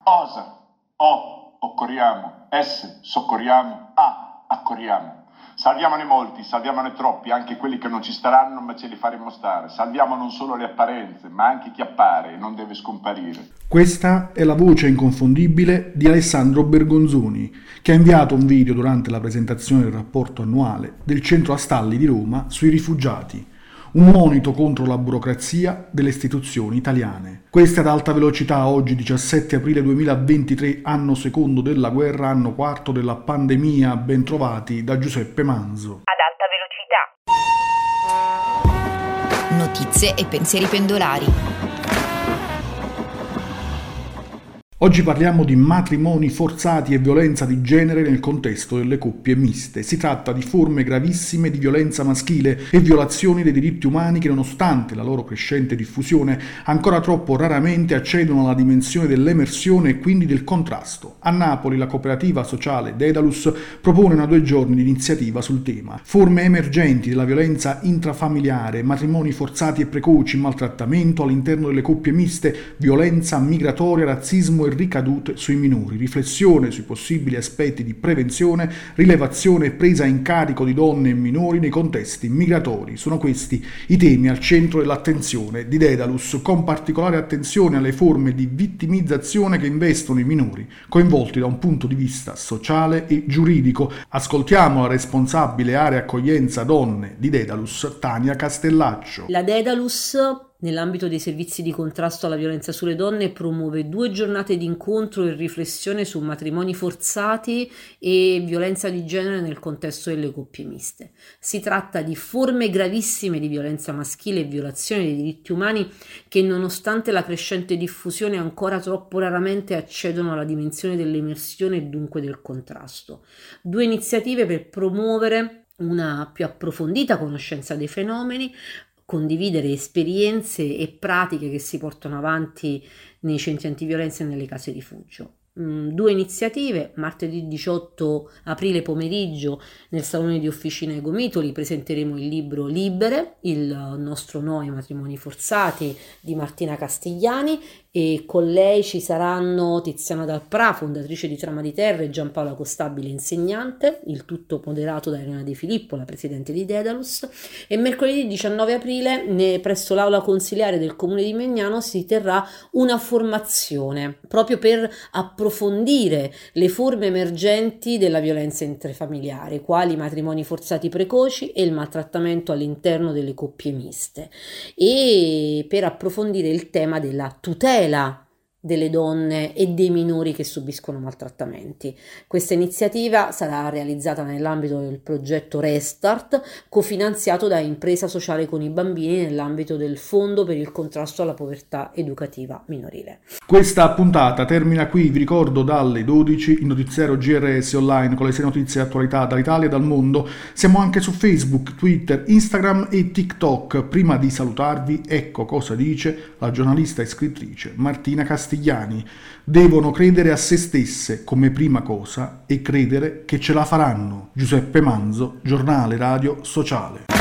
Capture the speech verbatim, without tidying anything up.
osa, O, occorriamo, S, soccorriamo, A, accorriamo. Salviamone molti, salviamone troppi, anche quelli che non ci staranno ma ce li faremo stare. Salviamo non solo le apparenze, ma anche chi appare e non deve scomparire. Questa è la voce inconfondibile di Alessandro Bergonzoni, che ha inviato un video durante la presentazione del rapporto annuale del Centro Astalli di Roma sui rifugiati. Un monito contro la burocrazia delle istituzioni italiane. Questa è ad alta velocità, oggi diciassette aprile duemilaventitré, anno secondo della guerra, anno quarto della pandemia. Bentrovati da Giuseppe Manzo. Ad alta velocità. Notizie e pensieri pendolari. Oggi parliamo di matrimoni forzati e violenza di genere nel contesto delle coppie miste. Si tratta di forme gravissime di violenza maschile e violazioni dei diritti umani che, nonostante la loro crescente diffusione, ancora troppo raramente accedono alla dimensione dell'emersione e quindi del contrasto. A Napoli la cooperativa sociale Dedalus propone una due giorni di iniziativa sul tema. Forme emergenti della violenza intrafamiliare, matrimoni forzati e precoci, maltrattamento all'interno delle coppie miste, violenza migratoria, razzismo e ricadute sui minori, riflessione sui possibili aspetti di prevenzione, rilevazione e presa in carico di donne e minori nei contesti migratori. Sono questi i temi al centro dell'attenzione di Dedalus, con particolare attenzione alle forme di vittimizzazione che investono i minori, coinvolti da un punto di vista sociale e giuridico. Ascoltiamo la responsabile area accoglienza donne di Dedalus, Tania Castellaccio. La Dedalus, nell'ambito dei servizi di contrasto alla violenza sulle donne, promuove due giornate di incontro e riflessione su matrimoni forzati e violenza di genere nel contesto delle coppie miste. Si tratta di forme gravissime di violenza maschile e violazione dei diritti umani che, nonostante la crescente diffusione, ancora troppo raramente accedono alla dimensione dell'emersione e dunque del contrasto. Due iniziative per promuovere una più approfondita conoscenza dei fenomeni, condividere esperienze e pratiche che si portano avanti nei centri antiviolenza e nelle case rifugio. Mm, due iniziative: martedì diciotto aprile pomeriggio nel Salone di Officina Egomitoli presenteremo il libro Libere, il nostro no ai matrimoni forzati di Martina Castigliani, e con lei ci saranno Tiziana Dalprà, fondatrice di Trama di Terra, e Giampaola Costabile, insegnante, il tutto moderato da Elena De Filippo, la presidente di Dedalus. E mercoledì diciannove aprile ne, presso l'aula consiliare del comune di Megnano si terrà una formazione proprio per approfondire le forme emergenti della violenza intrafamiliare, quali i matrimoni forzati precoci e il maltrattamento all'interno delle coppie miste, e per approfondire il tema della tutela delle donne e dei minori che subiscono maltrattamenti. Questa iniziativa sarà realizzata nell'ambito del progetto Restart, cofinanziato da Impresa Sociale con i Bambini nell'ambito del Fondo per il contrasto alla povertà educativa minorile. Questa puntata termina qui. Vi ricordo dalle dodici il notiziario G R S online con le sei notizie e attualità dall'Italia e dal mondo. Siamo anche su Facebook, Twitter, Instagram e TikTok. Prima di salutarvi, ecco cosa dice la giornalista e scrittrice Martina Castigliani. Devono credere a se stesse come prima cosa e credere che ce la faranno. Giuseppe Manzo, giornale radio sociale.